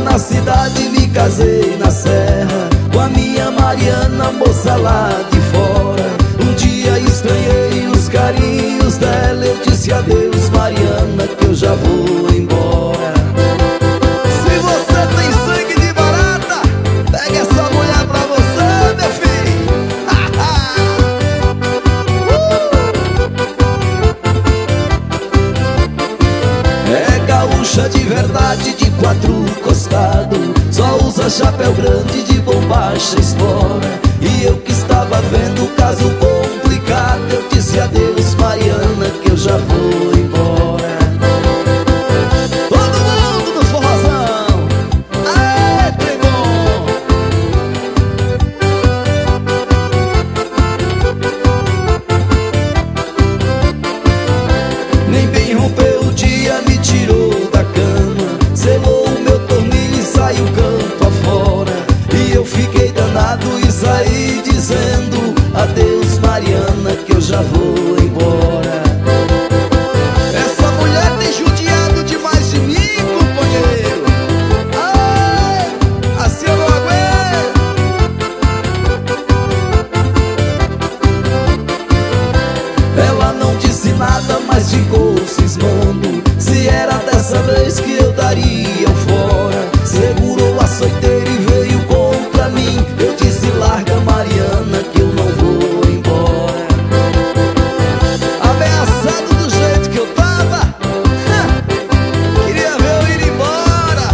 na cidade, me casei na serra com a minha Mariana, moça lá de fora. Um dia estranhei os carinhos dela, eu disse adeus Mariana, que eu já vou embora. Se você tem sangue de barata, pega essa mulher pra você, meu filho. É gaúcha de verdade, de quatro costados, só usa chapéu grande, de bombacha espora. E eu que estava vendo o caso complicado, eu disse adeus Mariana, que eu já vou embora. Todo mundo no forrozão, aê, trem bom. Nem bem rompeu o dia, me tirou da cama, selou o meu tornilho e saiu campo afora. E eu fiquei danado e saí dizendo adeus Mariana, que eu já vou embora. Essa mulher tem judiado demais de mim, companheiro. Ai, assim eu não aguento. Ela não disse nada, mas ficou cismando se era dessa vez que eu daria o fora. Segurou a açoiteira e veio contra mim. Eu disse larga Mariana, que eu não vou embora. Ameaçado do jeito que eu tava, queria ver eu ir embora.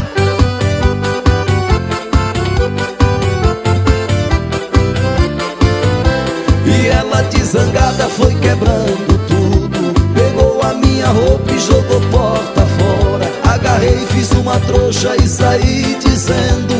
E ela desangada foi quebrando tudo, pegou a minha roupa e jogou porta fora. Agarrei, fiz uma trouxa e saí dizendo